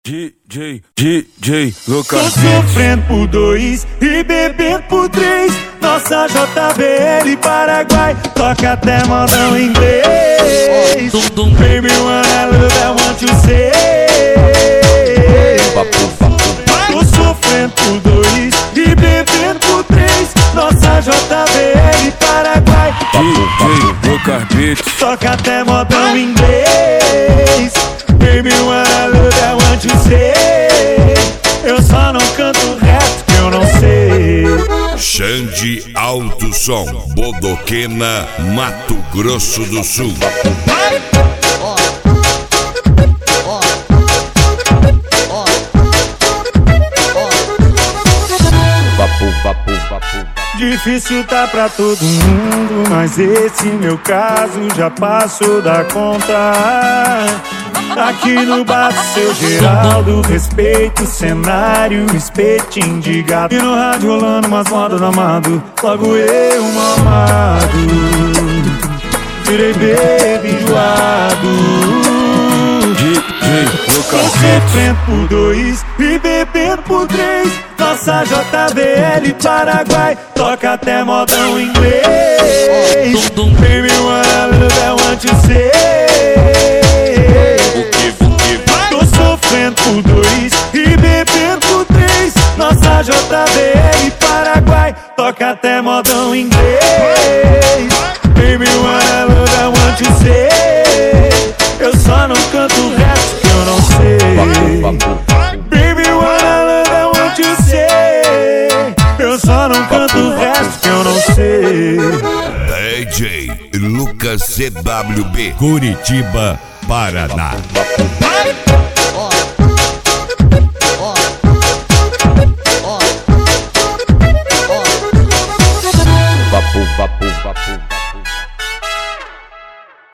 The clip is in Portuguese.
DJ Lucas. Tô sofrendo por 2 e bebendo por 3. Nossa JBL Paraguai toca até modão inglês. Baby, wanna love, I want you say. Tô sofrendo por 2 e bebendo por 3. Nossa JBL Paraguai DJ Lucas Beats. toca até modão inglês. Baby, wanna love, I want you say. Eu só não canto o resto que eu não sei. Xande Alto Som, Bodoquena, Mato Grosso do Sul. Difícil tá pra todo mundo, mas esse meu caso já passou da conta. Aqui no bar do seu Geraldo, respeito o cenário, espetinho de gato. E no rádio rolando umas modas do amado, logo eu mamado. Virei baby enjoado. Tô sofrendo por 2 e bebendo por 3. Nossa JBL Paraguai toca até modão inglês. Baby, wanna love, I want you say. Tô sofrendo por 2 e bebendo por 3. Nossa JBL Paraguai toca até modão inglês. Baby, wanna love, I want you say. Eu só não canto o resto que eu não sei. Baby, wanna love, I want you say. Eu só não canto o resto que eu não sei. DJ Lucas CWB, Curitiba, Paraná.